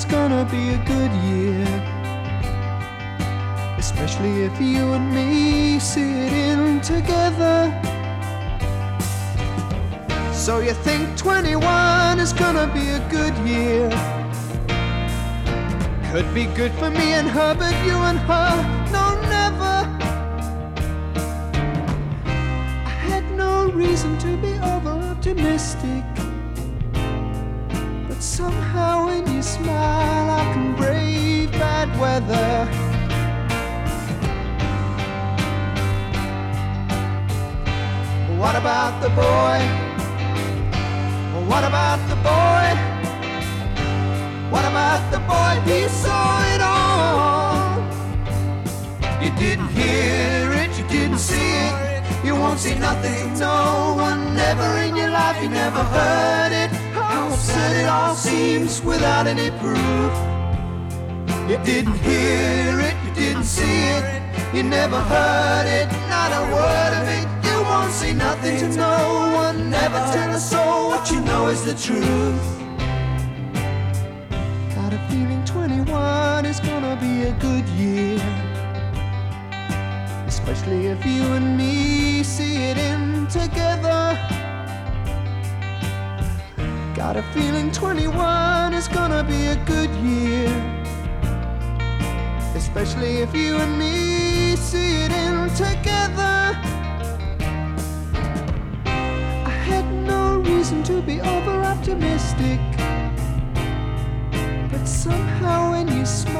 gonna be a good year, especially if you and me see it in together. So you think 21 is gonna be a good year? Could be good for me and her, but you and her, no, never. I had no reason to be over-optimistic, but somehow when you smile I can brave bad weather. What about the boy? What about the boy? What about the boy? He saw it all. You didn't hear it, you didn't see it. You won't see nothing, no one, never in your life. You never heard it, how absurd it all seems without any proof. You didn't hear it, you didn't see it. You never heard it, not a word of it. You won't see nothing to no one, never tell a soul what you know is the truth. Got a feeling 21 is gonna be a good year, especially if you and me see it in together. Got a feeling 21 is gonna be a good year, especially if you and me see it in together. I had no reason to be over-optimistic, but somehow when you smile